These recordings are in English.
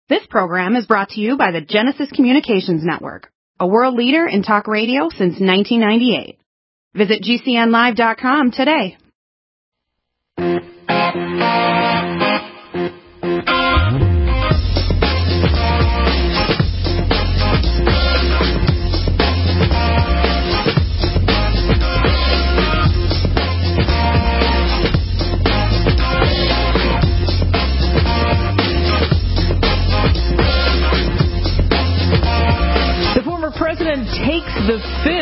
This program is brought to you by the Genesis Communications Network, a world leader in talk radio since 1998. Visit GCNlive.com today. President takes the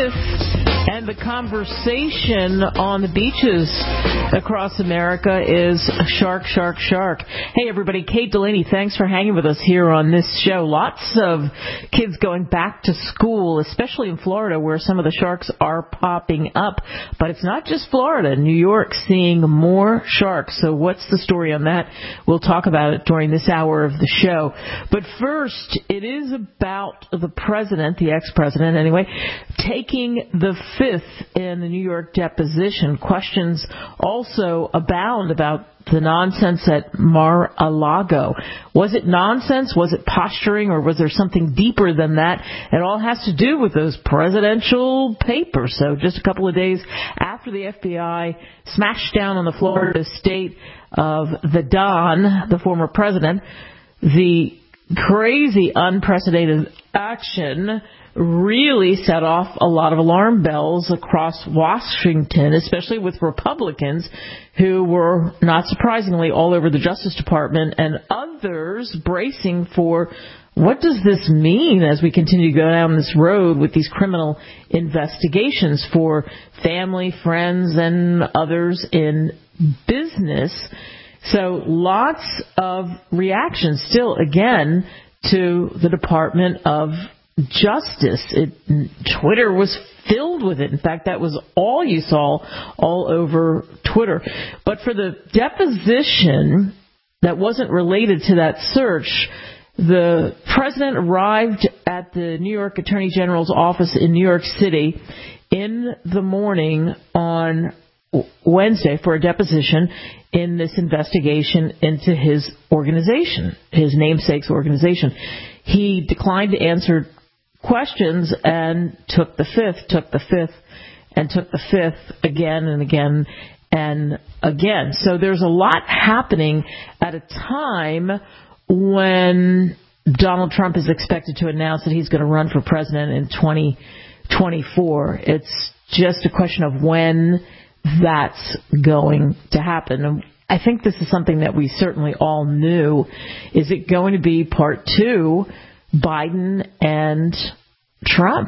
fifth, and the conversation on the beaches across America is shark, shark, shark. Hey, everybody, Kate Delaney, thanks for hanging with us here on this show. Lots of kids going back to school, especially in Florida, where some of the sharks are popping up. But it's not just Florida. New York seeing more sharks. So what's the story on that? We'll talk about it during this hour of the show. But first, it is about the president, the ex-president anyway, taking the fifth in the New York deposition. Questions also abound about the nonsense at Mar-a-Lago. Was it nonsense? Was it posturing? Or was there something deeper than that? It all has to do with those presidential papers. So just a couple of days after the FBI smashed down on the Florida estate of the Don, the former president, the crazy, unprecedented action really set off a lot of alarm bells across Washington, especially with Republicans who were, not surprisingly, all over the Justice Department, and others bracing for what does this mean as we continue to go down this road with these criminal investigations for family, friends, and others in business. So lots of reactions still, again, to the Department of Justice. Twitter was filled with it. In fact, that was all you saw all over Twitter. But for the deposition that wasn't related to that search, the president arrived at the New York Attorney General's office in New York City in the morning on Wednesday for a deposition in this investigation into his organization, his namesake's organization. He declined to answer questions and took the fifth, and took the fifth again and again and again. So there's a lot happening at a time when Donald Trump is expected to announce that he's going to run for president in 2024. It's just a question of when that's going to happen. And I think this is something that we certainly all knew. Is it going to be part two, Biden and Trump?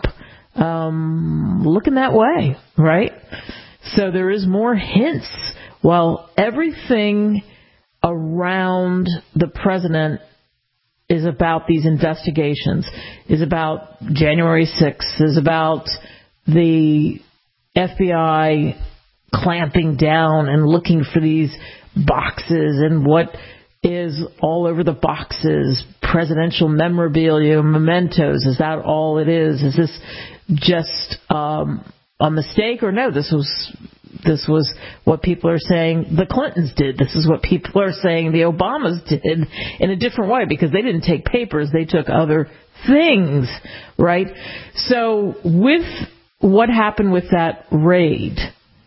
Looking that way, right? So there is more hints. While everything around the president is about these investigations, is about January 6th, is about the FBI clamping down and looking for these boxes and what is all over the boxes, presidential memorabilia, mementos. Is that all it is? Is this just a mistake? Or no, this was what people are saying the Clintons did. This is what people are saying the Obamas did in a different way, because they didn't take papers, they took other things, right? So with what happened with that raid,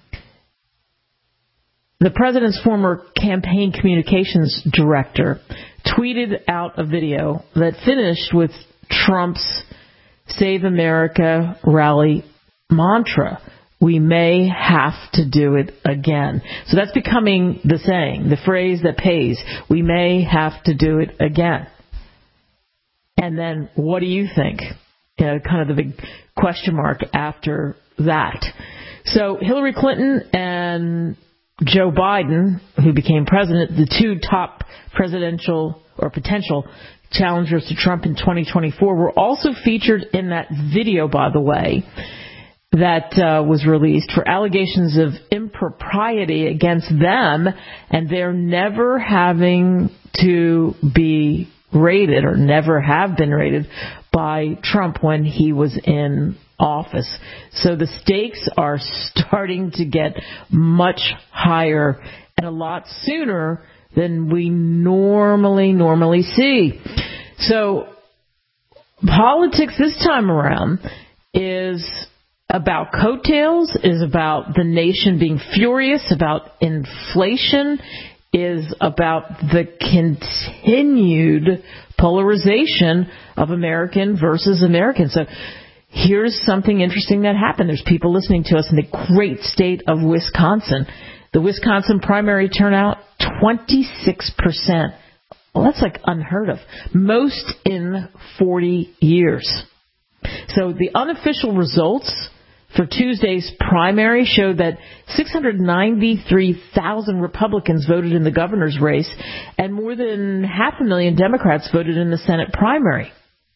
the president's former campaign communications director tweeted out a video that finished with Trump's Save America rally mantra. We may have to do it again. So that's becoming the saying, the phrase that pays. We may have to do it again. And then what do you think? Kind of the big question mark after that. So Hillary Clinton and Joe Biden, who became president, the two top presidential or potential challengers to Trump in 2024, were also featured in that video, by the way, that was released for allegations of impropriety against them, and they're never having to be raided or never have been raided by Trump when he was in office. So the stakes are starting to get much higher and a lot sooner than we normally see. So politics this time around is about coattails, is about the nation being furious, about inflation, is about the continued polarization of American versus American. So here's something interesting that happened. There's people listening to us in the great state of Wisconsin. The Wisconsin primary turnout, 26%. Well, that's like unheard of. Most in 40 years. So the unofficial results for Tuesday's primary showed that 693,000 Republicans voted in the governor's race and more than 500,000 Democrats voted in the Senate primary.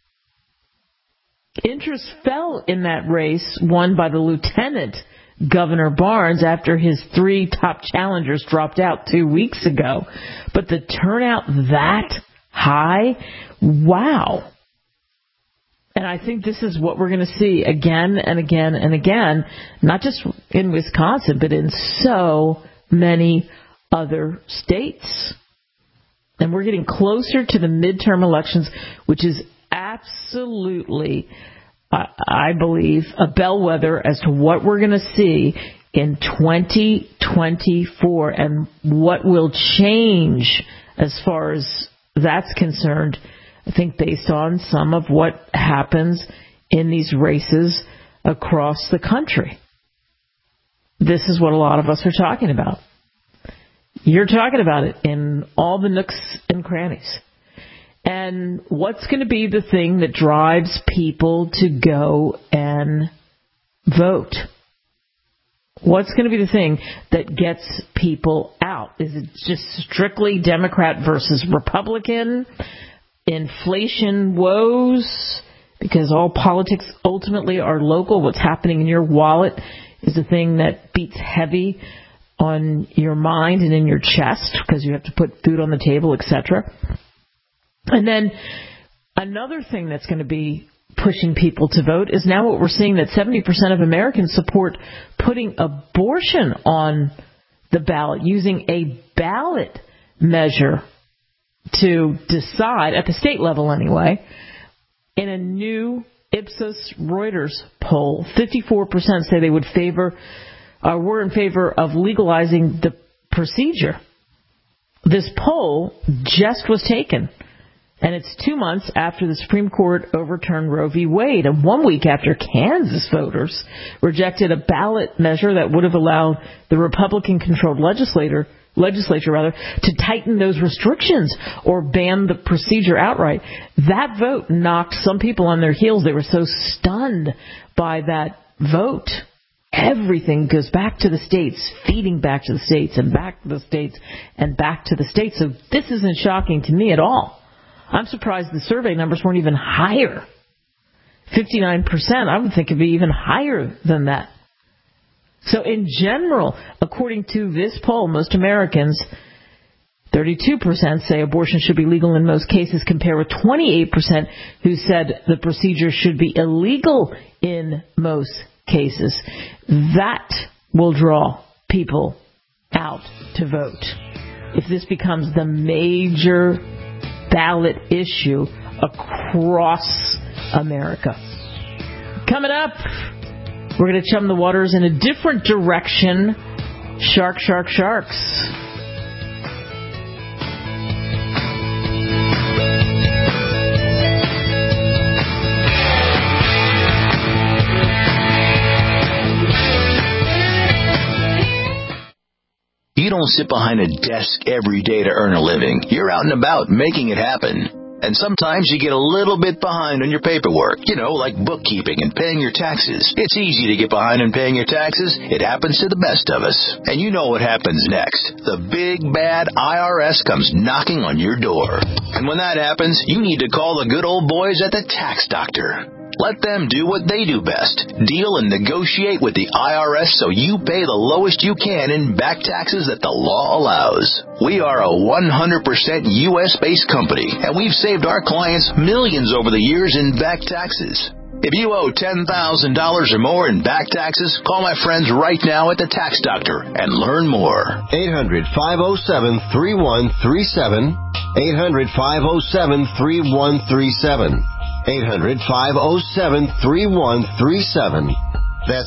Interest fell in that race won by the Lieutenant Governor Barnes after his 3 top challengers dropped out 2 weeks ago. But the turnout that high, wow. And I think this is what we're going to see again and again and again, not just in Wisconsin, but in so many other states. And we're getting closer to the midterm elections, which is absolutely, I believe, a bellwether as to what we're going to see in 2024 and what will change as far as that's concerned. I think based on some of what happens in these races across the country. This is what a lot of us are talking about. You're talking about it in all the nooks and crannies. And what's going to be the thing that drives people to go and vote? What's going to be the thing that gets people out? Is it just strictly Democrat versus Republican? Inflation woes? Because all politics ultimately are local. What's happening in your wallet is the thing that beats heavy on your mind and in your chest because you have to put food on the table, etc. And then another thing that's going to be pushing people to vote is now what we're seeing, that 70% of Americans support putting abortion on the ballot, using a ballot measure to decide, at the state level anyway, in a new Ipsos Reuters poll, 54% say they would were in favor of legalizing the procedure. This poll just was taken, and it's 2 months after the Supreme Court overturned Roe v. Wade, and 1 week after Kansas voters rejected a ballot measure that would have allowed the Republican-controlled legislature to tighten those restrictions or ban the procedure outright. That vote knocked some people on their heels. They were so stunned by that vote. Everything goes back to the states, feeding back to the states and back to the states and back to the states. So this isn't shocking to me at all. I'm surprised the survey numbers weren't even higher. 59%, I would think it'd be even higher than that. So in general, according to this poll, most Americans, 32% say abortion should be legal in most cases, compared with 28% who said the procedure should be illegal in most cases. That will draw people out to vote if this becomes the major ballot issue across America. Coming up, we're going to chum the waters in a different direction. Sharks. You don't sit behind a desk every day to earn a living. You're out and about making it happen. And sometimes you get a little bit behind on your paperwork, like bookkeeping and paying your taxes. It's easy to get behind on paying your taxes. It happens to the best of us. And you know what happens next. The big, bad IRS comes knocking on your door. And when that happens, you need to call the good old boys at the Tax Doctor. Let them do what they do best. Deal and negotiate with the IRS so you pay the lowest you can in back taxes that the law allows. We are a 100% U.S.-based company, and we've saved our clients millions over the years in back taxes. If you owe $10,000 or more in back taxes, call my friends right now at the Tax Doctor and learn more. 800-507-3137. 800-507-3137. 800-507-3137. That's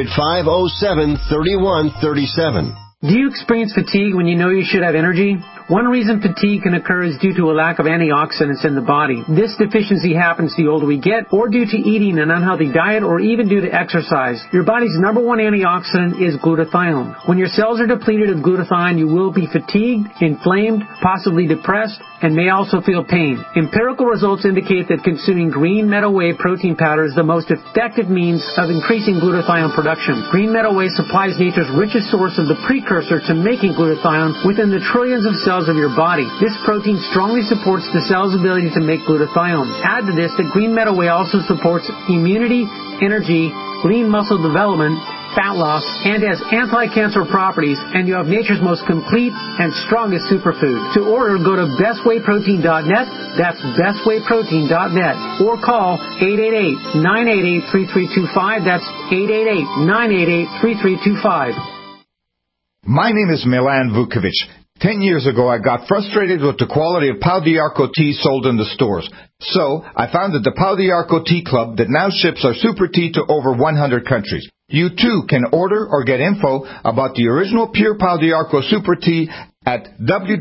800-507-3137. Do you experience fatigue when you know you should have energy? One reason fatigue can occur is due to a lack of antioxidants in the body. This deficiency happens the older we get, or due to eating an unhealthy diet, or even due to exercise. Your body's number one antioxidant is glutathione. When your cells are depleted of glutathione, you will be fatigued, inflamed, possibly depressed, and may also feel pain. Empirical results indicate that consuming green meadow whey protein powder is the most effective means of increasing glutathione production. Green meadow whey supplies nature's richest source of the precursor to making glutathione within the trillions of cells of your body. This protein strongly supports the cell's ability to make glutathione. Add to this that green meadow whey also supports immunity, energy, lean muscle development, fat loss, and has anti-cancer properties, and you have nature's most complete and strongest superfood. To order, go to bestwayprotein.net, that's bestwayprotein.net, or call 888-988-3325, that's 888-988-3325. My name is Milan Vukovic. 10 years ago, I got frustrated with the quality of Pau d'Arco tea sold in the stores. So, I founded the Pau d'Arco Tea Club that now ships our super tea to over 100 countries. You too can order or get info about the original pure Pau d'Arco super tea at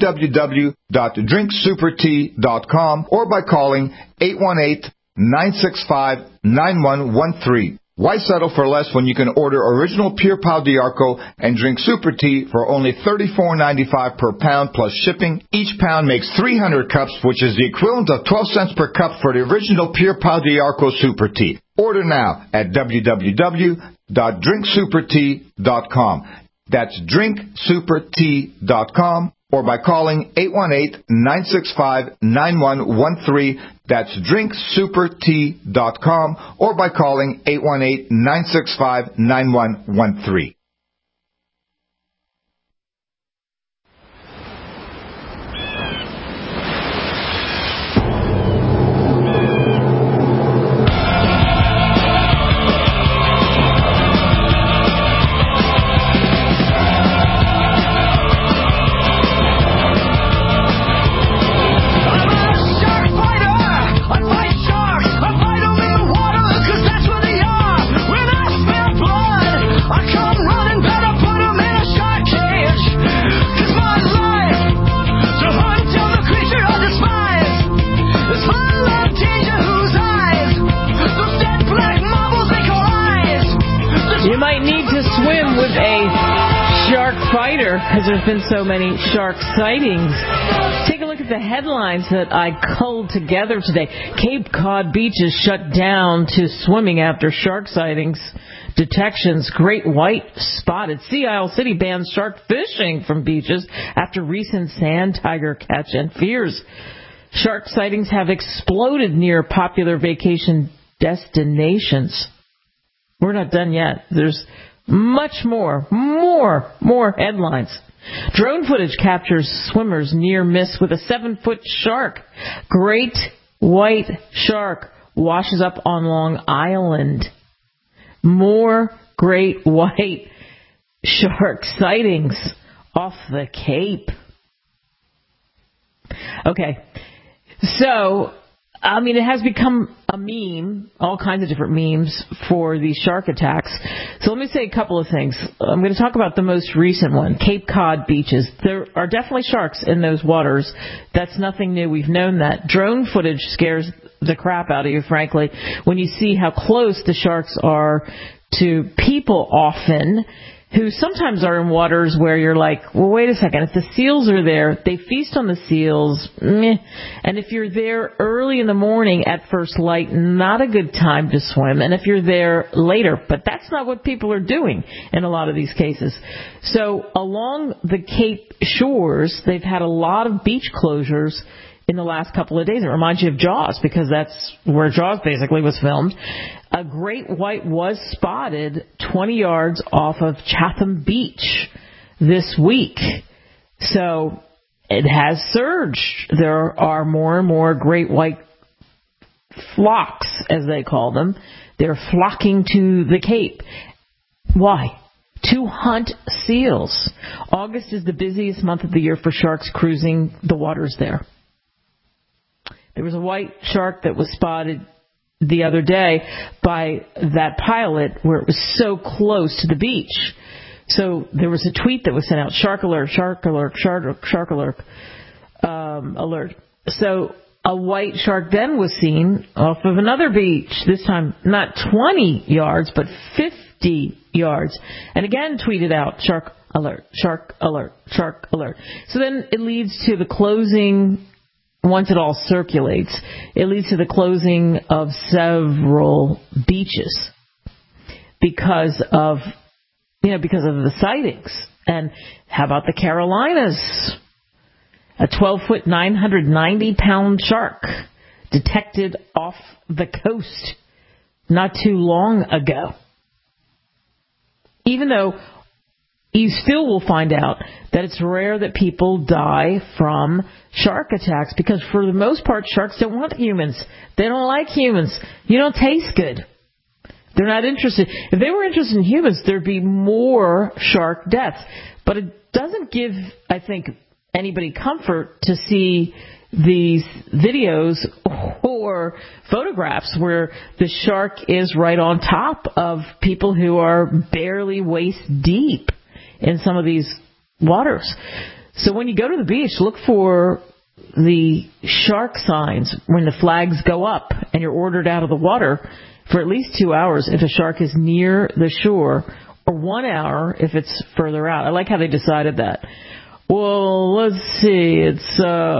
www.drinksupertea.com or by calling 818-965-9113. Why settle for less when you can order original pure Pau d'Arco and drink super tea for only $34.95 per pound plus shipping? Each pound makes 300 cups, which is the equivalent of 12 cents per cup for the original pure Pau d'Arco super tea. Order now at www.drinksupertea.com. That's drinksupertea.com or by calling 818-965-9113. That's drinksupertea.com or by calling 818-965-9113. Because there's been so many shark sightings. Take a look at the headlines that I culled together today. Cape Cod beaches shut down to swimming after shark sightings. Detections, great white spotted. Sea Isle City bans shark fishing from beaches after recent sand tiger catch, and fears shark sightings have exploded near popular vacation destinations. We're not done yet. There's much more headlines. Drone footage captures swimmers near miss with a 7-foot shark. Great white shark washes up on Long Island. More great white shark sightings off the Cape. Okay, so it has become a meme, all kinds of different memes for these shark attacks. So let me say a couple of things. I'm going to talk about the most recent one, Cape Cod beaches. There are definitely sharks in those waters. That's nothing new. We've known that. Drone footage scares the crap out of you, frankly, when you see how close the sharks are to people often, who sometimes are in waters where you're like, well, wait a second, if the seals are there, they feast on the seals, meh. And if you're there early in the morning at first light, not a good time to swim. And if you're there later, but that's not what people are doing in a lot of these cases. So along the Cape shores, they've had a lot of beach closures in the last couple of days. It reminds you of Jaws, because that's where Jaws basically was filmed. A great white was spotted 20 yards off of Chatham Beach this week. So it has surged. There are more and more great white flocks, as they call them. They're flocking to the Cape. Why? To hunt seals. August is the busiest month of the year for sharks cruising the waters there. There was a white shark that was spotted the other day by that pilot where it was so close to the beach. So there was a tweet that was sent out, shark alert, shark alert, shark alert, alert. So a white shark then was seen off of another beach, this time not 20 yards, but 50 yards. And again tweeted out, shark alert, shark alert, shark alert. So then it leads to the closing, once it all circulates, it leads to the closing of several beaches because of the sightings. And how about the Carolinas? A 12-foot, 990-pound shark detected off the coast not too long ago. Even though you still will find out that it's rare that people die from shark attacks because for the most part, sharks don't want humans. They don't like humans. You don't taste good. They're not interested. If they were interested in humans, there'd be more shark deaths. But it doesn't give, I think, anybody comfort to see these videos or photographs where the shark is right on top of people who are barely waist deep in some of these waters. So when you go to the beach, look for the shark signs when the flags go up and you're ordered out of the water for at least 2 hours if a shark is near the shore, or 1 hour if it's further out. I like how they decided that. Well, let's see, it's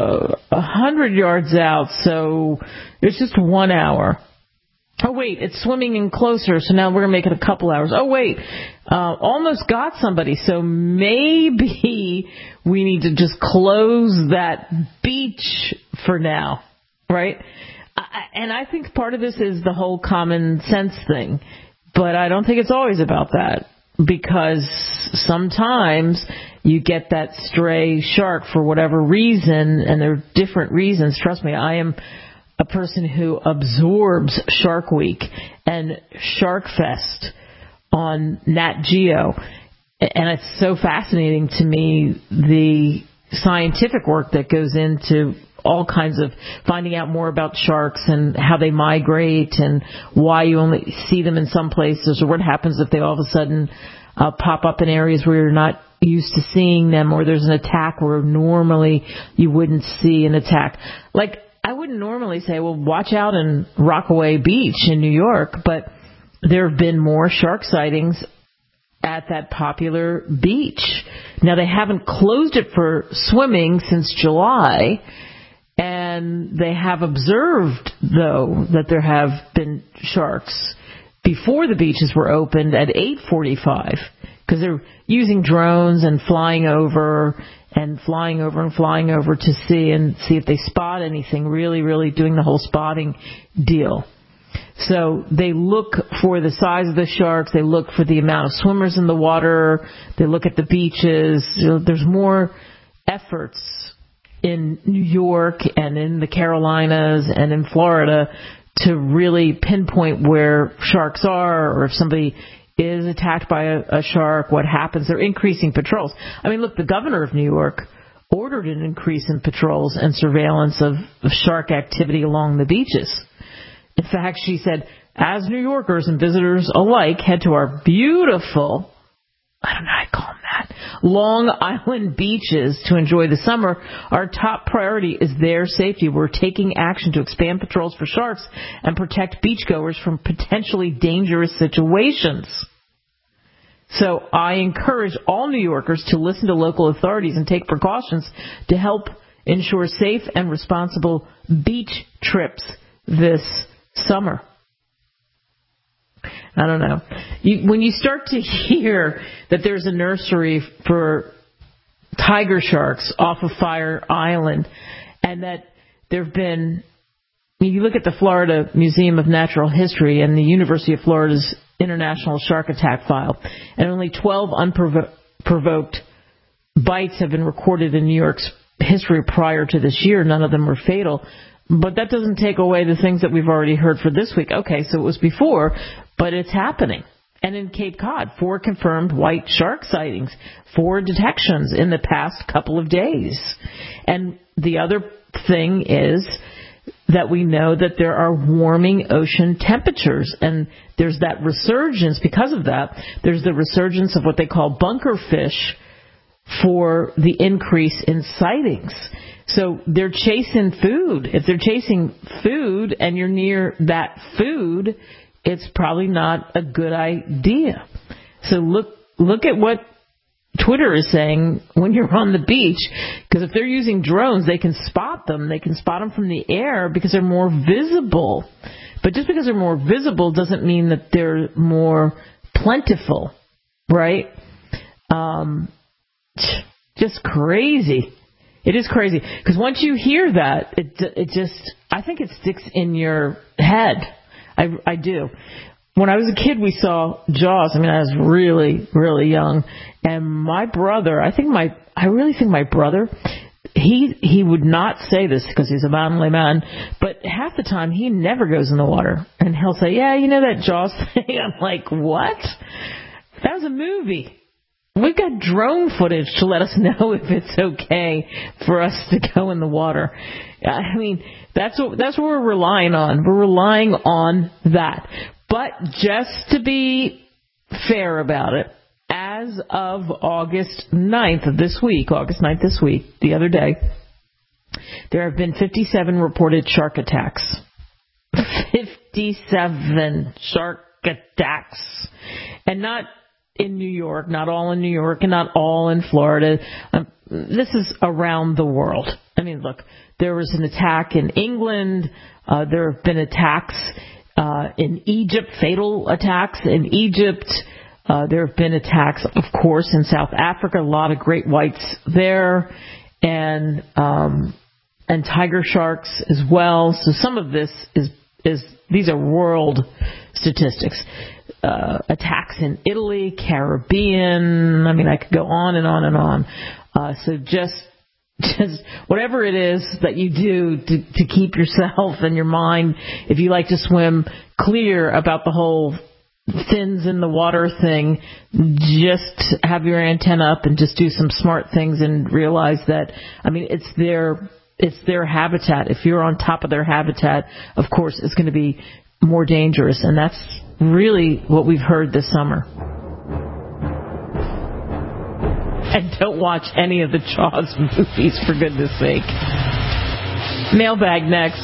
100 yards out, so it's just 1 hour. Oh, wait, it's swimming in closer, so now we're going to make it a couple hours. Oh, wait, almost got somebody, so maybe we need to just close that beach for now, right? And I think part of this is the whole common sense thing, but I don't think it's always about that, because sometimes you get that stray shark for whatever reason, and there are different reasons. Trust me, I am a person who absorbs Shark Week and Shark Fest on Nat Geo, and it's so fascinating to me, the scientific work that goes into all kinds of finding out more about sharks and how they migrate and why you only see them in some places, or what happens if they all of a sudden pop up in areas where you're not used to seeing them, or there's an attack where normally you wouldn't see an attack. Like, I wouldn't normally say, well, watch out in Rockaway Beach in New York, but there have been more shark sightings at that popular beach. Now, they haven't closed it for swimming since July, and they have observed, though, that there have been sharks before the beaches were opened at 8:45, because they're using drones and flying over to see if they spot anything, really doing the whole spotting deal. So they look for the size of the sharks, they look for the amount of swimmers in the water, they look at the beaches. There's more efforts in New York and in the Carolinas and in Florida to really pinpoint where sharks are, or if somebody is attacked by a shark, what happens. They're increasing patrols. I mean, look, the governor of New York ordered an increase in patrols and surveillance of shark activity along the beaches. In fact, she said, as New Yorkers and visitors alike head to our beautiful, I don't know how to call them that, Long Island beaches to enjoy the summer, our top priority is their safety. We're taking action to expand patrols for sharks and protect beachgoers from potentially dangerous situations. So I encourage all New Yorkers to listen to local authorities and take precautions to help ensure safe and responsible beach trips this summer. I don't know. When you start to hear that there's a nursery for tiger sharks off of Fire Island, and that there have been, you look at the Florida Museum of Natural History and the University of Florida's International Shark Attack File, and only 12 unprovoked bites have been recorded in New York's history prior to this year. None of them were fatal. But that doesn't take away the things that we've already heard for this week. Okay, so it was before, but it's happening. And in Cape Cod, 4 confirmed white shark sightings, 4 detections in the past couple of days. And the other thing is that we know that there are warming ocean temperatures, and there's that resurgence. Because of that, there's the resurgence of what they call bunker fish for the increase in sightings. So they're chasing food. If they're chasing food and you're near that food, it's probably not a good idea. So look at what Twitter is saying when you're on the beach, because if they're using drones, they can spot them. They can spot them from the air because they're more visible. But just because they're more visible doesn't mean that they're more plentiful, right? Just crazy. It is crazy because once you hear that, I think it sticks in your head. I do. When I was a kid, we saw Jaws. I mean, I was really, really young, and my brother, I really think my brother, he would not say this because he's a manly man, but half the time he never goes in the water, and he'll say, "Yeah, you know that Jaws thing?" I'm like, "What? That was a movie." We've got drone footage to let us know if it's okay for us to go in the water. I mean, that's what we're relying on. We're relying on that. But just to be fair about it, as of August 9th this week, the other day, there have been 57 reported shark attacks. 57 shark attacks. And not in New York, not all in New York, and not all in Florida. This is around the world. I mean, look, there was an attack in England. There have been attacks in Egypt, fatal attacks in Egypt. There have been attacks, of course, in South Africa. A lot of great whites there, and tiger sharks as well. So some of this is these are world statistics. Attacks in Italy, Caribbean. I mean, I could go on and on and on. So just whatever it is that you do to keep yourself and your mind, if you like to swim, clear about the whole fins in the water thing, just have your antenna up and just do some smart things and realize that, I mean, it's their habitat. If you're on top of their habitat, of course, it's going to be more dangerous, and that's really what we've heard this summer. And don't watch any of the Jaws movies, for goodness sake. Mailbag next.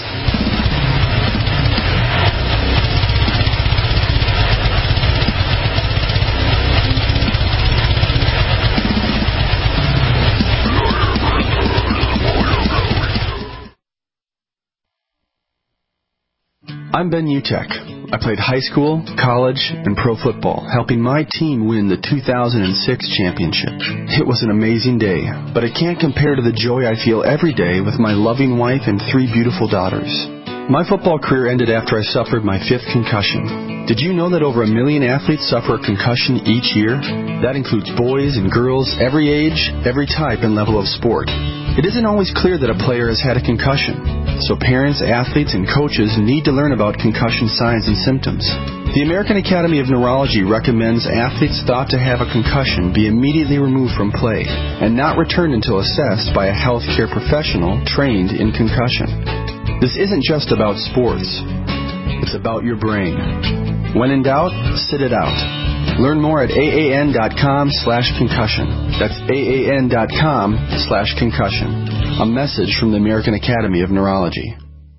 I'm Ben Utek. I played high school, college, and pro football, helping my team win the 2006 championship. It was an amazing day, but it can't compare to the joy I feel every day with my loving wife and 3 beautiful daughters. My football career ended after I suffered my 5th concussion. Did you know that over 1 million athletes suffer a concussion each year? That includes boys and girls, every age, every type and level of sport. It isn't always clear that a player has had a concussion, so parents, athletes, and coaches need to learn about concussion signs and symptoms. The American Academy of Neurology recommends athletes thought to have a concussion be immediately removed from play and not returned until assessed by a healthcare professional trained in concussion. This isn't just about sports. It's about your brain. When in doubt, sit it out. Learn more at AAN.com/concussion. That's AAN.com/concussion. A message from the American Academy of Neurology.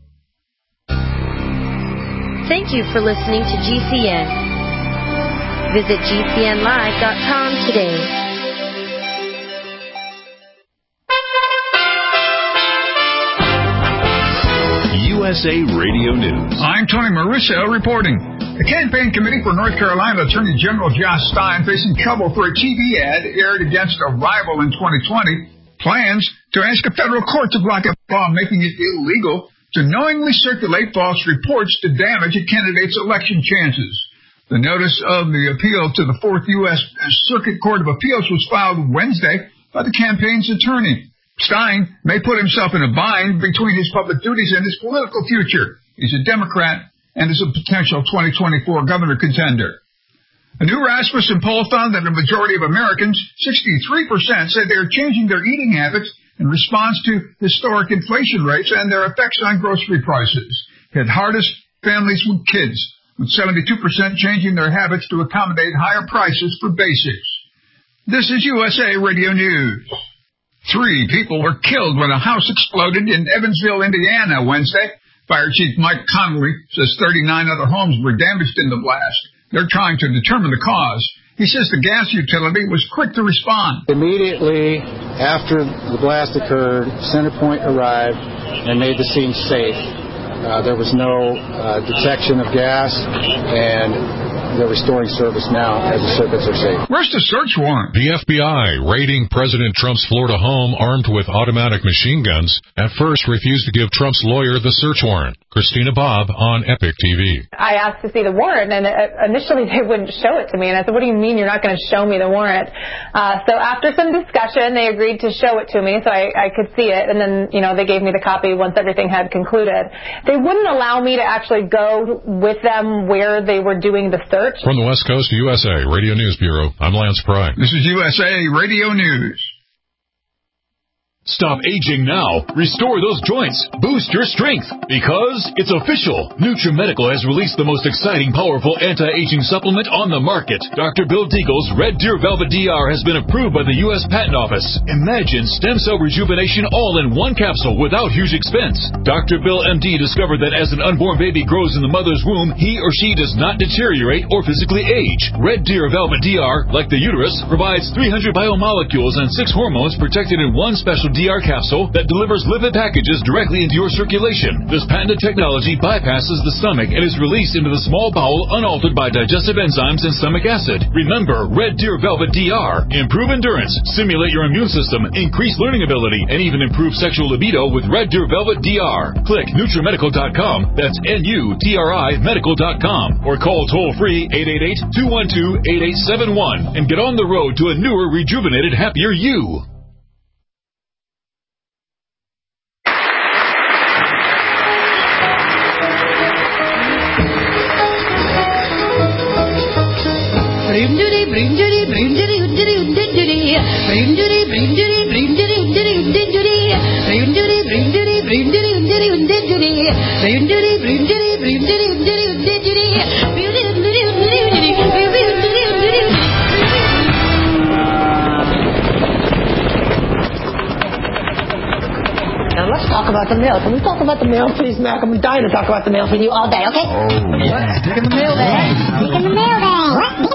Thank you for listening to GCN. Visit GCNlive.com today. USA Radio News. I'm Tony Marusso reporting. The campaign committee for North Carolina Attorney General Josh Stein, facing trouble for a TV ad aired against a rival in 2020, plans to ask a federal court to block a law making it illegal to knowingly circulate false reports to damage a candidate's election chances. The notice of the appeal to the 4th U.S. Circuit Court of Appeals was filed Wednesday by the campaign's attorney. Stein may put himself in a bind between his public duties and his political future. He's a Democrat and is a potential 2024 governor contender. A new Rasmussen poll found that a majority of Americans, 63%, said they are changing their eating habits in response to historic inflation rates and their effects on grocery prices. Hit hardest families with kids, with 72% changing their habits to accommodate higher prices for basics. This is USA Radio News. 3 people were killed when a house exploded in Evansville, Indiana, Wednesday. Fire Chief Mike Connolly says 39 other homes were damaged in the blast. They're trying to determine the cause. He says the gas utility was quick to respond. Immediately after the blast occurred, CenterPoint arrived and made the scene safe. There was no detection of gas, and they're restoring service now as the circuits are safe. Where's the search warrant? The FBI raiding President Trump's Florida home armed with automatic machine guns at first refused to give Trump's lawyer the search warrant. Christina Bobb on Epic TV. I asked to see the warrant, and initially they wouldn't show it to me. And I said, what do you mean you're not going to show me the warrant? So after some discussion, they agreed to show it to me so I could see it. And then, they gave me the copy once everything had concluded. They wouldn't allow me to actually go with them where they were doing the search. From the West Coast USA Radio News Bureau, I'm Lance Pry. This is USA Radio News. Stop aging now. Restore those joints. Boost your strength. Because it's official. NutriMedical has released the most exciting, powerful anti-aging supplement on the market. Dr. Bill Deagle's Red Deer Velvet DR has been approved by the U.S. Patent Office. Imagine stem cell rejuvenation all in one capsule without huge expense. Dr. Bill MD discovered that as an unborn baby grows in the mother's womb, he or she does not deteriorate or physically age. Red Deer Velvet DR, like the uterus, provides 300 biomolecules and 6 hormones protected in one special DR capsule that delivers lipid packages directly into your circulation. This patented technology bypasses the stomach and is released into the small bowel unaltered by digestive enzymes and stomach acid. Remember, Red Deer Velvet DR. Improve endurance, stimulate your immune system, increase learning ability, and even improve sexual libido with Red Deer Velvet DR. Click NutriMedical.com. That's NUTRI Medical.com. Or call toll-free 888-212-8871 and get on the road to a newer, rejuvenated, happier you. Now let's talk about the mail. Can we talk about the mail, please, Mac? I'm dying to talk about the mail for you all day, okay? Oh, yeah. Stick in the mail bag. Stick in the mail bag.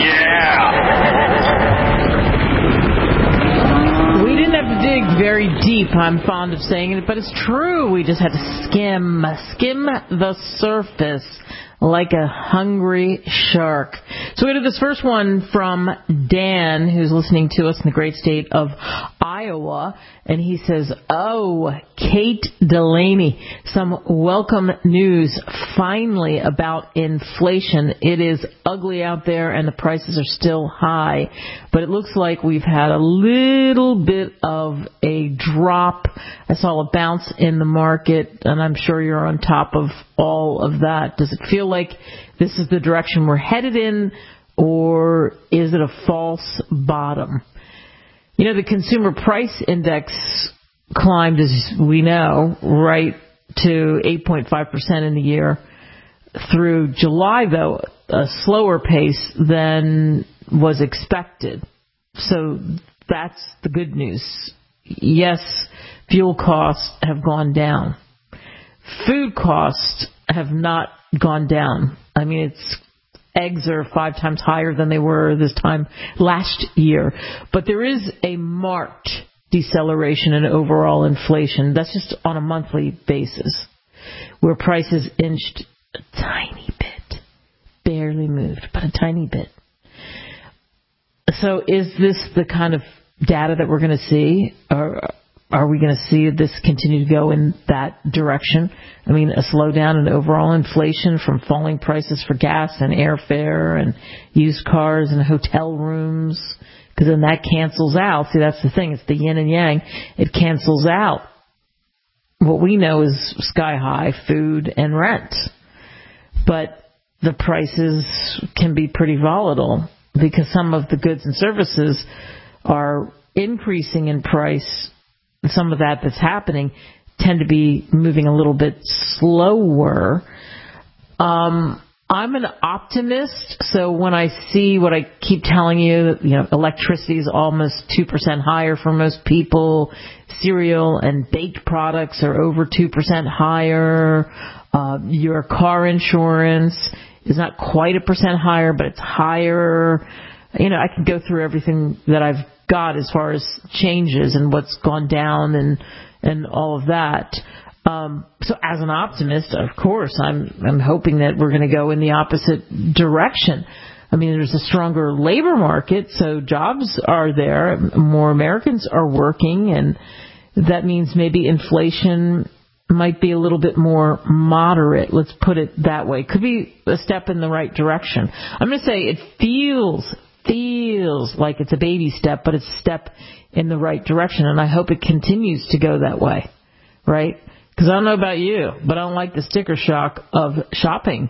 We didn't have to dig very deep, I'm fond of saying it, but it's true. We just had to skim the surface like a hungry shark. So we did this first one from Dan, who's listening to us in the great state of Iowa, and he says, oh, Kate Delaney, some welcome news finally about inflation. It is ugly out there and the prices are still high, but it looks like we've had a little bit of a drop. I saw a bounce in the market, and I'm sure you're on top of all of that. Does it feel like this is the direction we're headed in, or is it a false bottom? The Consumer Price Index climbed, as we know, right to 8.5% in the year. Through July, though, a slower pace than was expected. So that's the good news. Yes, fuel costs have gone down. Food costs have not gone down. I mean, eggs are 5 times higher than they were this time last year. But there is a marked deceleration in overall inflation. That's just on a monthly basis, where prices inched a tiny bit, barely moved, but a tiny bit. So is this the kind of data that we're going to see? Or are we going to see this continue to go in that direction? I mean, a slowdown in overall inflation from falling prices for gas and airfare and used cars and hotel rooms, because then that cancels out. See, that's the thing. It's the yin and yang. It cancels out what we know is sky high food and rent. But the prices can be pretty volatile because some of the goods and services are increasing in price some of that's happening tend to be moving a little bit slower. I'm an optimist, so when I see what I keep telling you, electricity is almost 2% higher for most people. Cereal and baked products are over 2% higher. Your car insurance is not quite 1% higher, but it's higher. I can go through everything that I've got as far as changes and what's gone down and all of that. So as an optimist, of course, I'm hoping that we're going to go in the opposite direction. I mean, there's a stronger labor market, so jobs are there, more Americans are working, and that means maybe inflation might be a little bit more moderate. Let's put it that way. Could be a step in the right direction. I'm going to say it feels like it's a baby step, but it's a step in the right direction, and I hope it continues to go that way, right? Because I don't know about you, but I don't like the sticker shock of shopping.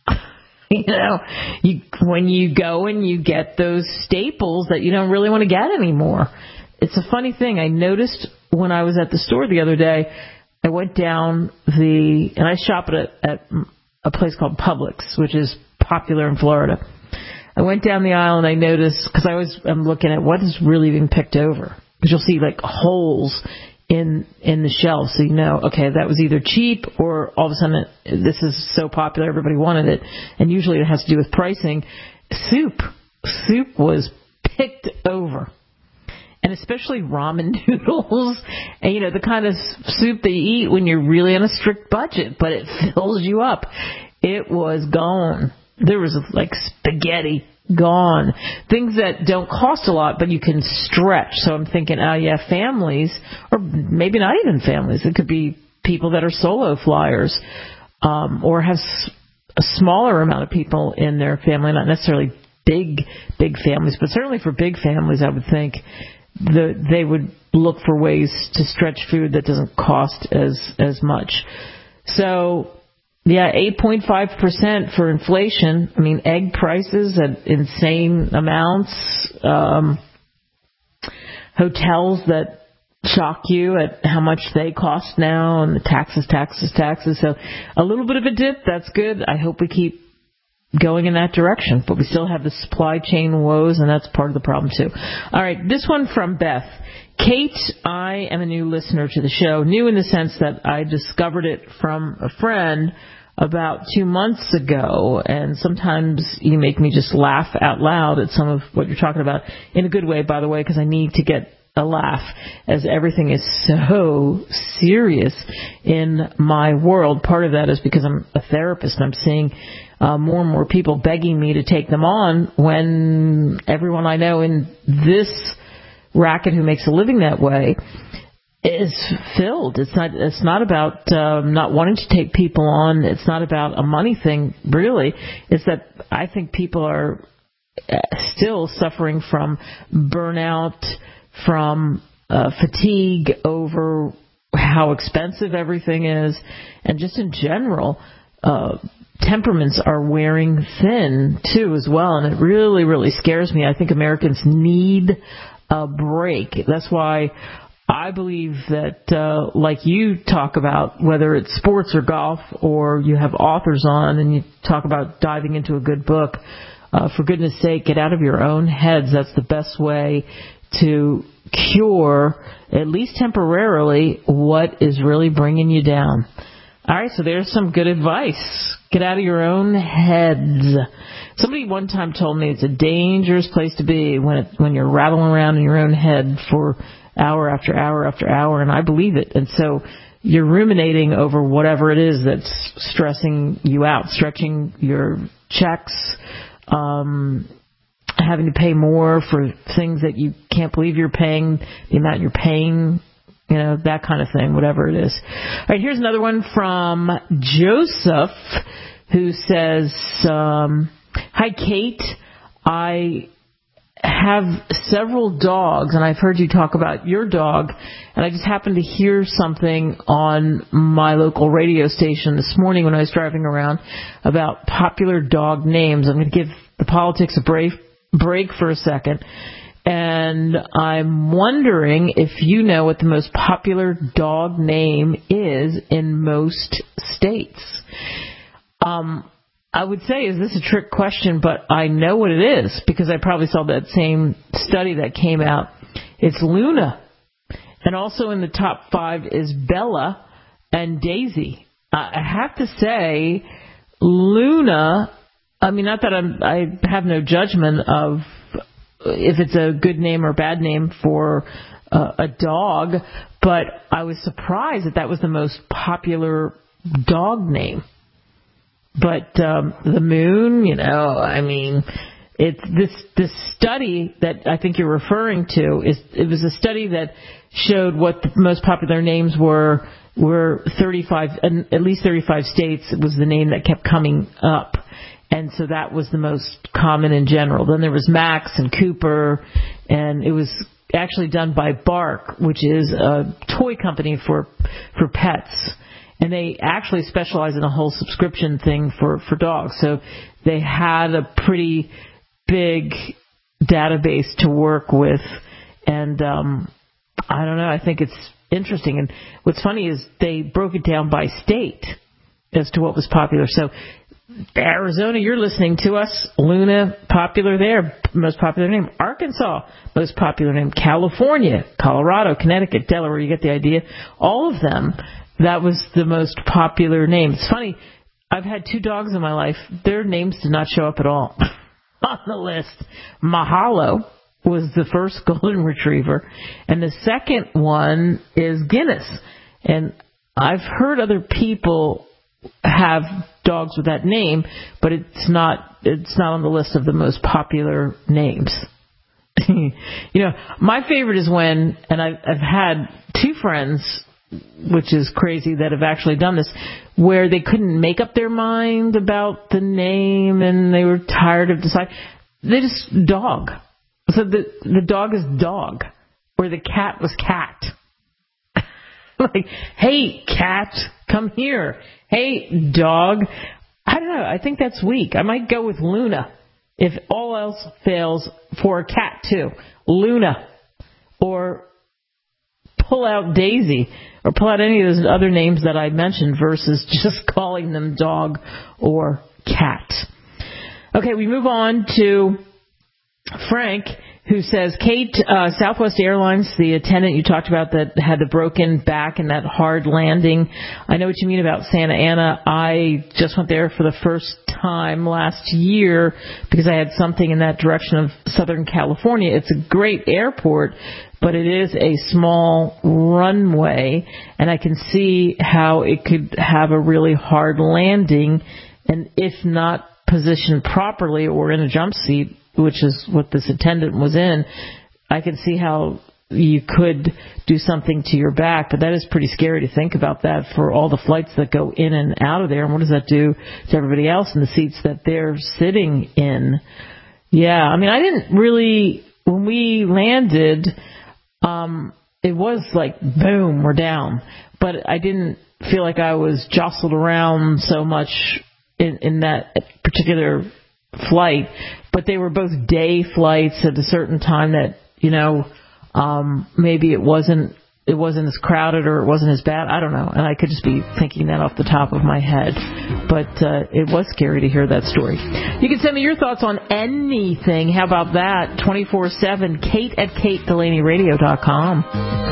When you go and you get those staples that you don't really want to get anymore. It's a funny thing. I noticed when I was at the store the other day, I went down and I shop at a place called Publix, which is popular in Florida. I went down the aisle and I noticed, because I'm looking at what is really being picked over. Because you'll see like holes in the shelf, so okay, that was either cheap or all of a sudden this is so popular everybody wanted it, and usually it has to do with pricing. Soup was picked over, and especially ramen noodles, and the kind of soup that you eat when you're really on a strict budget, but it fills you up. It was gone. There was like spaghetti gone. Things that don't cost a lot, but you can stretch. So I'm thinking, families, or maybe not even families. It could be people that are solo flyers, or have a smaller amount of people in their family, not necessarily big families, but certainly for big families, I would think they would look for ways to stretch food that doesn't cost as much. So, 8.5% for inflation. I mean, egg prices at insane amounts. Hotels that shock you at how much they cost now, and the taxes. So a little bit of a dip. That's good. I hope we keep going in that direction. But we still have the supply chain woes, and that's part of the problem, too. All right, this one from Beth. Kate, I am a new listener to the show. New in the sense that I discovered it from a friend about 2 months ago, and sometimes you make me just laugh out loud at some of what you're talking about, in a good way, by the way, because I need to get a laugh, as everything is so serious in my world. Part of that is because I'm a therapist, and I'm seeing more and more people begging me to take them on, when everyone I know in this racket who makes a living that way is filled. It's not about not wanting to take people on. It's not about a money thing, really. It's that I think people are still suffering from burnout, from fatigue over how expensive everything is, and just in general, temperaments are wearing thin too as well, and it really, really scares me. I think Americans need a break. That's why I believe that, like you talk about, whether it's sports or golf, or you have authors on and you talk about diving into a good book, for goodness sake, get out of your own heads. That's the best way to cure, at least temporarily, what is really bringing you down. All right, so there's some good advice. Get out of your own heads. Somebody one time told me it's a dangerous place to be when you're rattling around in your own head for hour after hour after hour, and I believe it. And so you're ruminating over whatever it is that's stressing you out, stretching your checks, having to pay more for things that you can't believe you're paying, the amount you're paying, that kind of thing, whatever it is. All right, here's another one from Joseph, who says, hi, Kate. I have several dogs, and I've heard you talk about your dog, and I just happened to hear something on my local radio station this morning when I was driving around about popular dog names. I'm going to give the politics a break for a second. And I'm wondering if you know what the most popular dog name is in most states. I would say, is this a trick question? But I know what it is because I probably saw that same study that came out. It's Luna. And also in the top 5 is Bella and Daisy. I have to say, Luna, I mean, not that I have no judgment of if it's a good name or bad name for a dog, but I was surprised that was the most popular dog name. But the Moon, I mean, it's this study that I think you're referring to it was a study that showed what the most popular names were 35, at least 35 states. It was the name that kept coming up. And so that was the most common in general. Then there was Max and Cooper, and it was actually done by Bark, which is a toy company for pets. And they actually specialize in a whole subscription thing for dogs. So they had a pretty big database to work with. And I don't know, I think it's interesting. And what's funny is they broke it down by state as to what was popular. So Arizona, you're listening to us. Luna, popular there, most popular name. Arkansas, most popular name. California, Colorado, Connecticut, Delaware, you get the idea. All of them, that was the most popular name. It's funny, I've had 2 dogs in my life. Their names did not show up at all on the list. Mahalo was the first golden retriever, and the second one is Guinness. And I've heard other people have dogs with that name, but it's not on the list of the most popular names. My favorite is when, and I've had 2 friends, which is crazy, that have actually done this, where they couldn't make up their mind about the name and they were tired of deciding. They just dog. So the dog is dog, or the cat was cat. Like, hey, cat, come here. Hey, dog. I don't know. I think that's weak. I might go with Luna. If all else fails, for a cat, too. Luna. Or pull out Daisy. Or pull out any of those other names that I mentioned versus just calling them dog or cat. Okay, we move on to Frank, who says, Kate, Southwest Airlines, the attendant you talked about that had the broken back and that hard landing. I know what you mean about Santa Ana. I just went there for the first time last year because I had something in that direction of Southern California. It's a great airport, but it is a small runway, and I can see how it could have a really hard landing, and if not positioned properly or in a jump seat, which is what this attendant was in, I can see how you could do something to your back, but that is pretty scary to think about that for all the flights that go in and out of there, and what does that do to everybody else in the seats that they're sitting in? Yeah, I mean, I didn't really, when we landed, it was like, boom, we're down, but I didn't feel like I was jostled around so much in that particular flight, but they were both day flights at a certain time that, maybe it wasn't as crowded or it wasn't as bad. I don't know. And I could just be thinking that off the top of my head. But it was scary to hear that story. You can send me your thoughts on anything. How about that? 24/7, Kate@KateDelaneyRadio.com.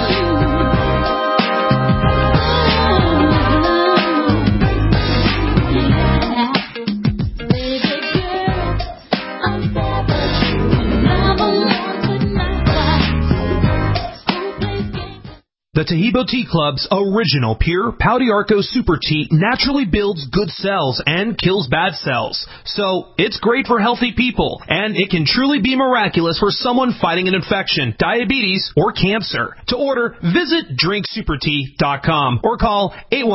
The Taheebo Tea Club's original pure Pau d'Arco Super Tea naturally builds good cells and kills bad cells. So it's great for healthy people, and it can truly be miraculous for someone fighting an infection, diabetes, or cancer. To order, visit drinksupertea.com or call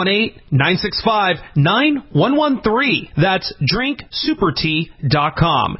818-965-9113. That's drinksupertea.com.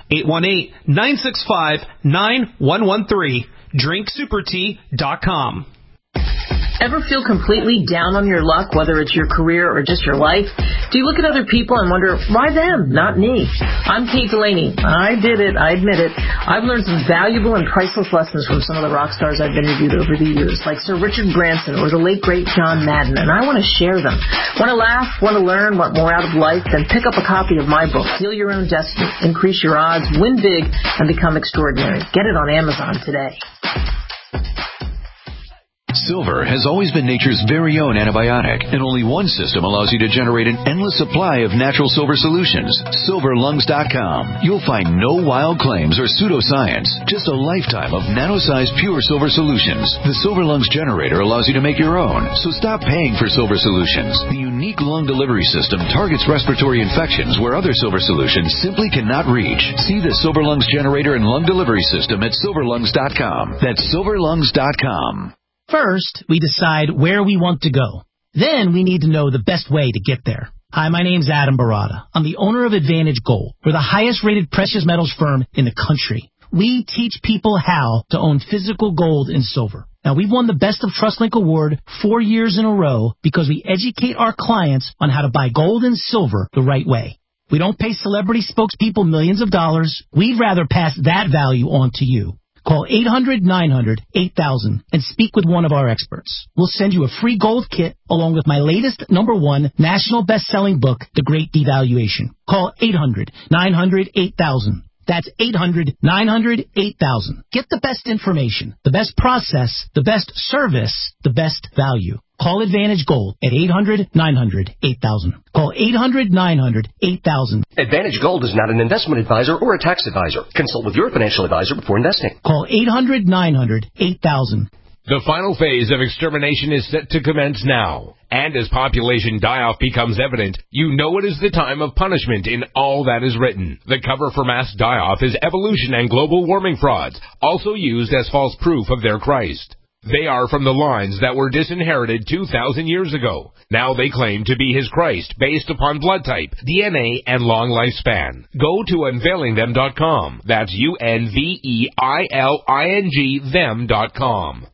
818-965-9113. drinksupertea.com. Ever feel completely down on your luck, whether it's your career or just your life? Do you look at other people and wonder, why them, not me? I'm Kate Delaney. I did it. I admit it. I've learned some valuable and priceless lessons from some of the rock stars I've interviewed over the years, like Sir Richard Branson or the late, great John Madden, and I want to share them. Want to laugh? Want to learn? Want more out of life? Then pick up a copy of my book, Heal Your Own Destiny, Increase Your Odds, Win Big, and Become Extraordinary. Get it on Amazon today. Silver has always been nature's very own antibiotic, and only one system allows you to generate an endless supply of natural silver solutions. SilverLungs.com. You'll find no wild claims or pseudoscience, just a lifetime of nano-sized pure silver solutions. The Silver Lungs generator allows you to make your own, so stop paying for silver solutions. The unique lung delivery system targets respiratory infections where other silver solutions simply cannot reach. See the Silver Lungs generator and lung delivery system at SilverLungs.com. That's SilverLungs.com. First, we decide where we want to go. Then we need to know the best way to get there. Hi, my name's Adam Barada. I'm the owner of Advantage Gold. We're the highest-rated precious metals firm in the country. We teach people how to own physical gold and silver. Now, we've won the Best of TrustLink Award 4 years in a row because we educate our clients on how to buy gold and silver the right way. We don't pay celebrity spokespeople millions of dollars. We'd rather pass that value on to you. Call 800-900-8000 and speak with one of our experts. We'll send you a free gold kit along with my latest #1 national best-selling book, The Great Devaluation. Call 800-900-8000. That's 800-900-8000. Get the best information, the best process, the best service, the best value. Call Advantage Gold at 800-900-8000. Call 800-900-8000. Advantage Gold is not an investment advisor or a tax advisor. Consult with your financial advisor before investing. Call 800-900-8000. The final phase of extermination is set to commence now. And as population die-off becomes evident, you know it is the time of punishment in all that is written. The cover for mass die-off is evolution and global warming frauds, also used as false proof of their Christ. They are from the lines that were disinherited 2,000 years ago. Now they claim to be his Christ based upon blood type, DNA, and long lifespan. Go to unveilingthem.com. That's UNVEILING them.com.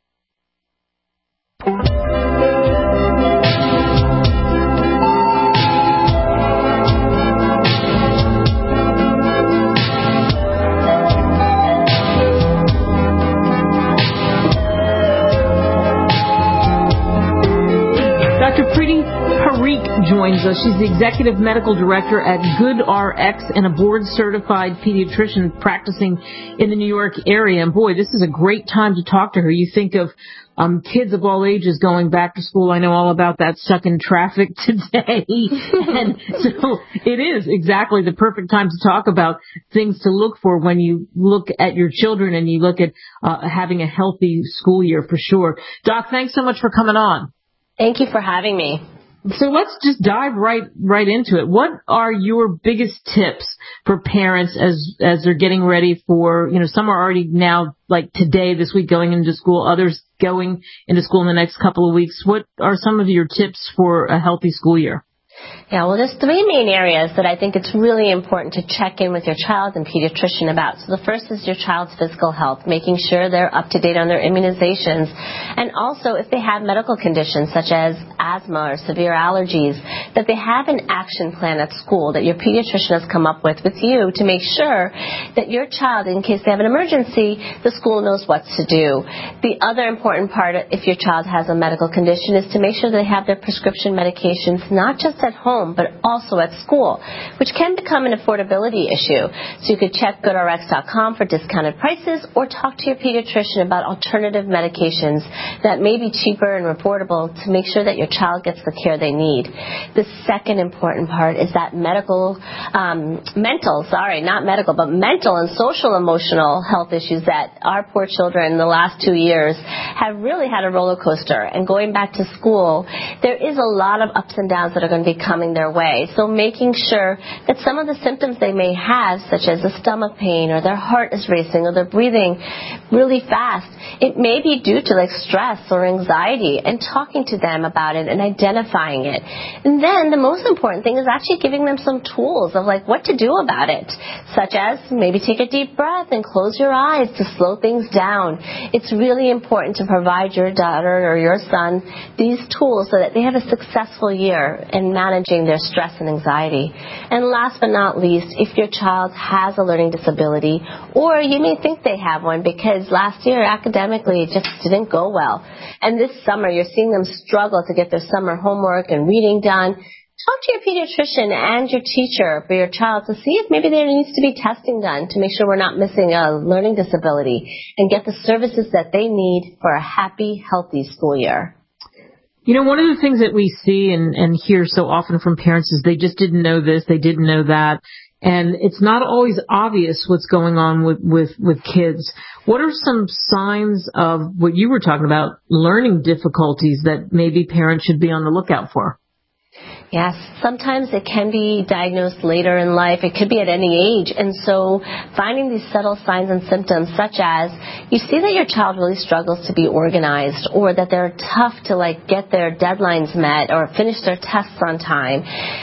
Dr. Preeti Parikh joins us. She's the Executive Medical Director at GoodRx and a board-certified pediatrician practicing in the New York area. And boy, this is a great time to talk to her. You think of kids of all ages going back to school. I know all about that, stuck in traffic today. And so it is exactly the perfect time to talk about things to look for when you look at your children and you look at having a healthy school year for sure. Doc, thanks so much for coming on. Thank you for having me. So let's just dive right into it. What are your biggest tips for parents as they're getting ready for, some are already now, like today, this week, going into school, others going into school in the next couple of weeks. What are some of your tips for a healthy school year? Yeah, well, there's three main areas that I think it's really important to check in with your child and pediatrician about. So the first is your child's physical health, making sure they're up to date on their immunizations, and also if they have medical conditions such as asthma or severe allergies, that they have an action plan at school that your pediatrician has come up with you to make sure that your child, in case they have an emergency, the school knows what to do. The other important part, if your child has a medical condition, is to make sure they have their prescription medications not just at home, but also at school, which can become an affordability issue. So you could check GoodRx.com for discounted prices or talk to your pediatrician about alternative medications that may be cheaper and affordable to make sure that your child gets the care they need. The second important part is that mental and social emotional health issues that our poor children in the last 2 years have really had a roller coaster. And going back to school, there is a lot of ups and downs that are going to be coming their way. So making sure that some of the symptoms they may have, such as a stomach pain or their heart is racing or they're breathing really fast, it may be due to like stress or anxiety, and talking to them about it and identifying it. And then the most important thing is actually giving them some tools of like what to do about it, such as maybe take a deep breath and close your eyes to slow things down. It's really important to provide your daughter or your son these tools so that they have a successful year in managing their stress and anxiety. And last but not least, if your child has a learning disability, or you may think they have one because last year academically it just didn't go well, and this summer you're seeing them struggle to get their summer homework and reading done, talk to your pediatrician and your teacher for your child to see if maybe there needs to be testing done to make sure we're not missing a learning disability, and get the services that they need for a happy, healthy school year. You know, one of the things that we see and hear so often from parents is they just didn't know this, they didn't know that, and it's not always obvious what's going on with kids. What are some signs of what you were talking about, learning difficulties, that maybe parents should be on the lookout for? Yes, sometimes it can be diagnosed later in life. It could be at any age. And so finding these subtle signs and symptoms, such as you see that your child really struggles to be organized, or that they're tough to like get their deadlines met or finish their tests on time,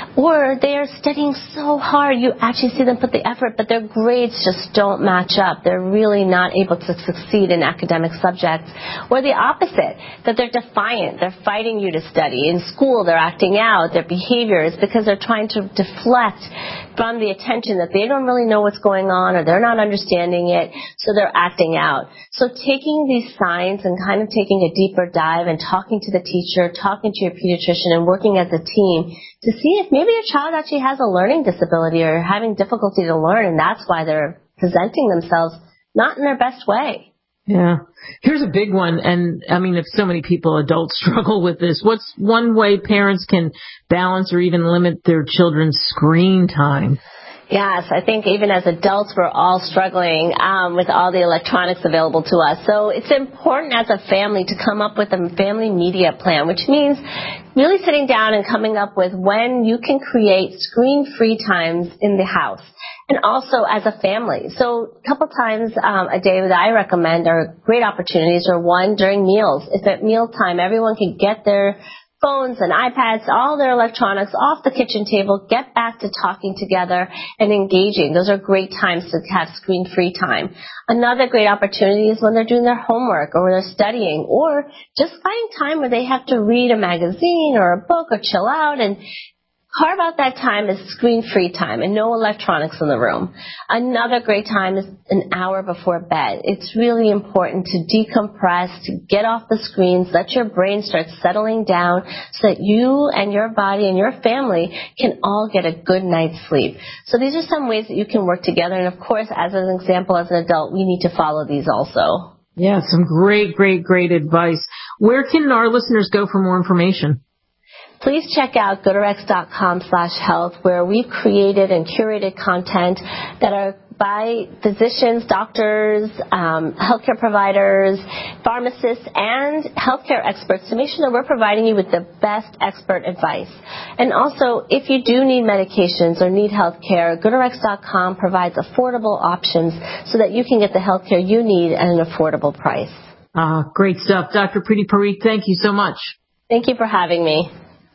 or they're studying so hard, you actually see them put the effort, but their grades just don't match up. They're really not able to succeed in academic subjects. Or the opposite, that they're defiant. They're fighting you to study. In school, they're acting out. Their behavior is because they're trying to deflect from the attention that they don't really know what's going on, or they're not understanding it, so they're acting out. So taking these signs and kind of taking a deeper dive and talking to the teacher, talking to your pediatrician, and working as a team to see if maybe your child actually has a learning disability or having difficulty to learn, and that's why they're presenting themselves not in their best way. Yeah. Here's a big one, and I mean, if so many people, adults, struggle with this, what's one way parents can balance or even limit their children's screen time? Yes, I think even as adults, we're all struggling with all the electronics available to us. So it's important as a family to come up with a family media plan, which means really sitting down and coming up with when you can create screen-free times in the house, and also as a family. So a couple times a day that I recommend are great opportunities, or one during meals. If at mealtime everyone can get their phones and iPads, all their electronics off the kitchen table, get back to talking together and engaging. Those are great times to have screen-free time. Another great opportunity is when they're doing their homework or when they're studying, or just finding time where they have to read a magazine or a book or chill out, and carve out that time as screen-free time and no electronics in the room. Another great time is an hour before bed. It's really important to decompress, to get off the screens, let your brain start settling down so that you and your body and your family can all get a good night's sleep. So these are some ways that you can work together. And of course, as an example, as an adult, we need to follow these also. Yeah, some great advice. Where can our listeners go for more information? Please check out GoodRx.com/health, where we've created and curated content that are by physicians, doctors, healthcare providers, pharmacists, and healthcare experts to make sure that we're providing you with the best expert advice. And also, if you do need medications or need healthcare, GoodRx.com provides affordable options so that you can get the healthcare you need at an affordable price. Great stuff. Dr. Preeti Parikh, thank you so much. Thank you for having me.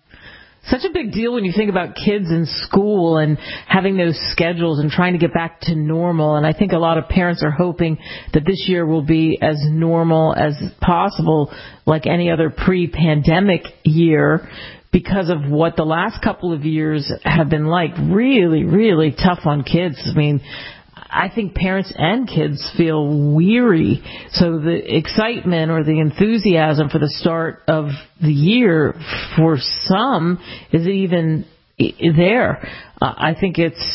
Such a big deal when you think about kids in school and having those schedules and trying to get back to normal. And I think a lot of parents are hoping that this year will be as normal as possible, like any other pre-pandemic year, because of what the last couple of years have been like. Really tough on kids. I mean, I think parents and kids feel weary. So the excitement or the enthusiasm for the start of the year for some is even there. I think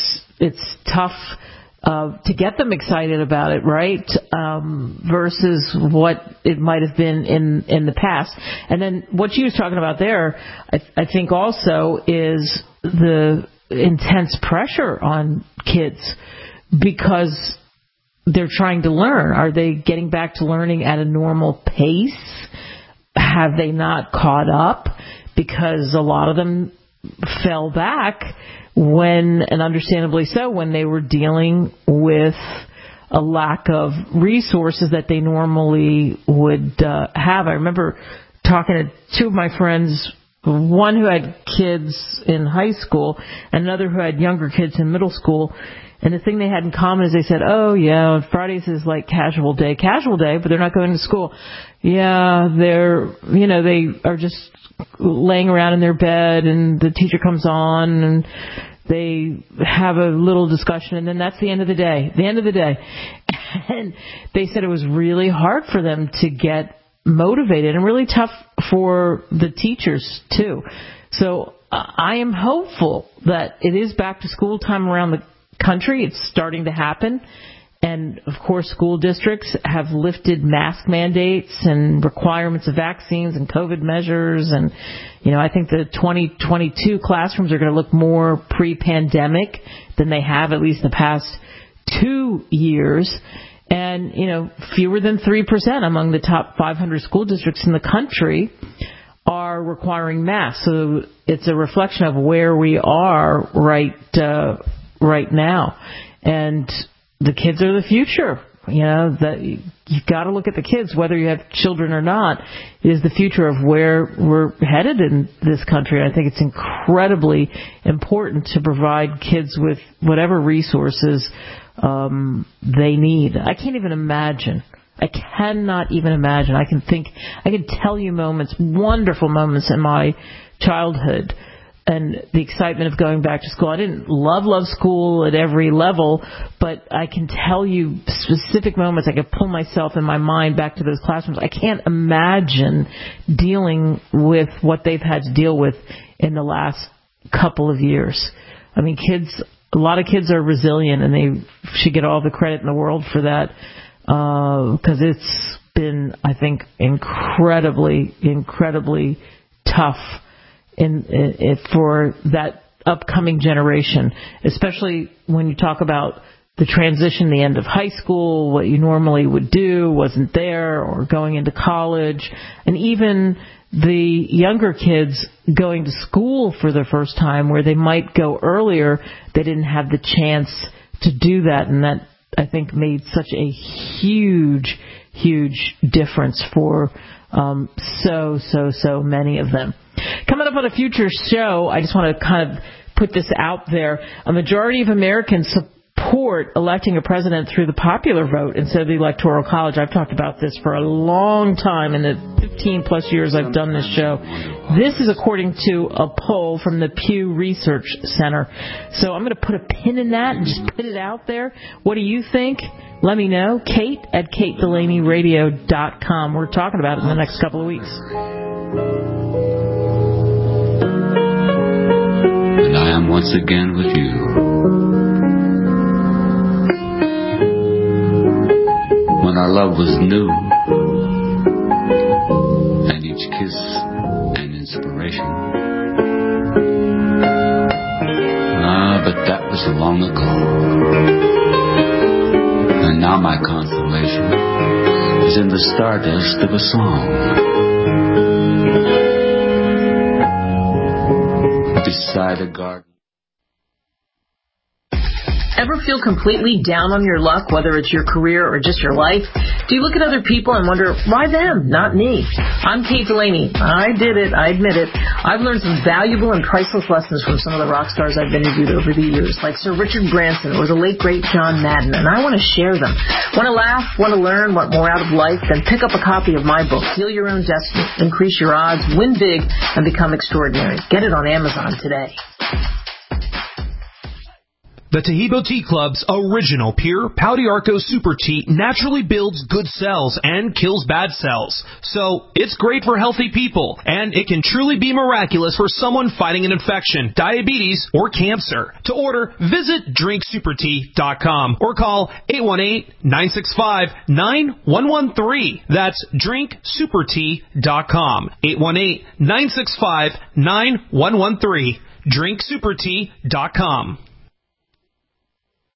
it's tough to get them excited about it, right? Versus what it might have been in the past. And then what she was talking about there, I think also is the intense pressure on kids, because they're trying to learn. Are they getting back to learning at a normal pace? Have they not caught up? Because a lot of them fell back when, and understandably so, when they were dealing with a lack of resources that they normally would have. I remember talking to two of my friends, one who had kids in high school and another who had younger kids in middle school. And the thing they had in common is they said, oh, yeah, Fridays is like casual day, but they're not going to school. Yeah, they are just laying around in their bed and the teacher comes on and they have a little discussion and then that's the end of the day. And they said it was really hard for them to get motivated and really tough for the teachers too. So I am hopeful that it is back to school time around the country. It's starting to happen. And, of course, school districts have lifted mask mandates and requirements of vaccines and COVID measures. And, I think the 2022 classrooms are going to look more pre-pandemic than they have at least the past 2 years. And, fewer than 3% among the top 500 school districts in the country are requiring masks. So it's a reflection of where we are right now. And the kids are the future. That you've got to look at the kids, whether you have children or not, is the future of where we're headed in this country. I think it's incredibly important to provide kids with whatever resources they need. I can't even imagine. I cannot even imagine. I can tell you wonderful moments in my childhood and the excitement of going back to school. I didn't love school at every level, but I can tell you specific moments. I could pull myself in my mind back to those classrooms. I can't imagine dealing with what they've had to deal with in the last couple of years. I mean, a lot of kids are resilient, and they should get all the credit in the world for that, because it's been, I think, incredibly tough for that upcoming generation, especially when you talk about the transition, the end of high school, what you normally would do wasn't there, or going into college, and even the younger kids going to school for the first time where they might go earlier, they didn't have the chance to do that, and that, I think, made such a huge difference for so many of them. Coming up on a future show, I just want to kind of put this out there. A majority of Americans support electing a president through the popular vote instead of the Electoral College. I've talked about this for a long time in the 15-plus years I've done this show. This is according to a poll from the Pew Research Center. So I'm going to put a pin in that and just put it out there. What do you think? Let me know. Kate at KateDelaneyRadio.com. We're talking about it in the next couple of weeks. And I am once again with you. When our love was new, and each kiss an inspiration. But that was long ago. And now my consolation is in the stardust of a song. Beside a garden. Ever feel completely down on your luck, whether it's your career or just your life? Do you look at other people and wonder, why them, not me? I'm Kate Delaney. I did it. I admit it. I've learned some valuable and priceless lessons from some of the rock stars I've interviewed over the years, like Sir Richard Branson or the late, great John Madden, and I want to share them. Want to laugh? Want to learn? Want more out of life? Then pick up a copy of my book, Heal Your Own Destiny, Increase Your Odds, Win Big, and Become Extraordinary. Get it on Amazon today. The Taheebo Tea Club's original pure Pau d'Arco Super Tea naturally builds good cells and kills bad cells. So it's great for healthy people, and it can truly be miraculous for someone fighting an infection, diabetes, or cancer. To order, visit drinksupertea.com or call 818-965-9113. That's drinksupertea.com. 818-965-9113. drinksupertea.com.